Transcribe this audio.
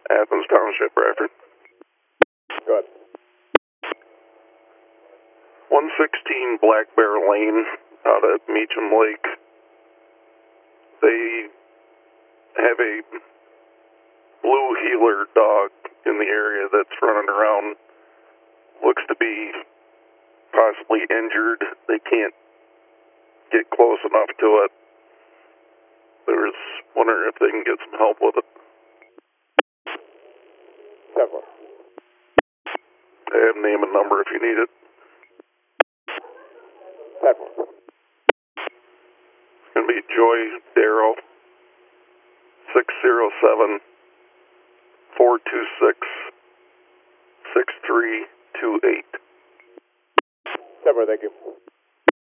Athens Township, Bradford. Good. 116 Black Bear Lane out at Meacham Lake. They have a blue heeler dog in the area that's running around. Looks to be possibly injured. They can't get close enough to it. They was wondering if they can get some help with it. 7. I have name and number if you need it. 7. It's going to be Joy Darrow, 607 426 6328. 7, thank you.